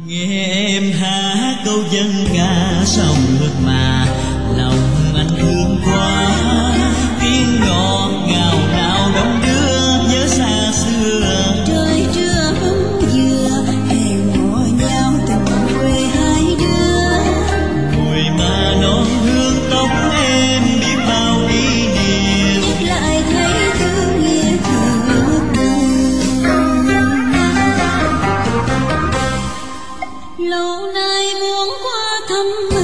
Nghe em hát câu dân ca sông nước mà lòng anh thương quá, tiếng ngọt ngào nào đong đưa nhớ xa xưa. Trời trưa bóng dừa hẹn hò nhau tình quê hai đứa, Mùi mà non hương tóc em biết bao kỷ niệm, nhắc lại thấy thương nghĩa thương tình. Lâu nay muốn qua thăm